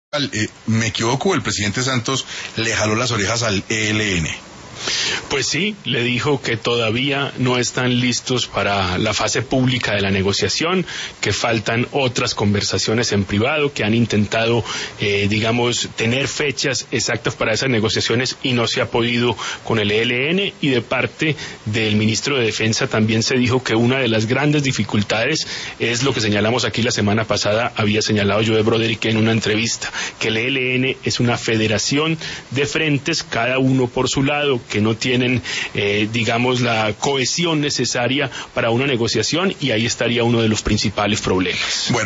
¿Me equivoco? ¿El presidente Santos le jaló las orejas al ELN? Pues sí, le dijo que todavía no están listos para la fase pública de la negociación, que faltan otras conversaciones en privado, que han intentado, tener fechas exactas para esas negociaciones y no se ha podido con el ELN. Y de parte del ministro de Defensa también se dijo que una de las grandes dificultades es lo que señalamos aquí la semana pasada, había señalado Joe Broderick en una entrevista, que el ELN es una federación de frentes, cada uno por su lado, que no tienen, la cohesión necesaria para una negociación, y ahí estaría uno de los principales problemas. Bueno.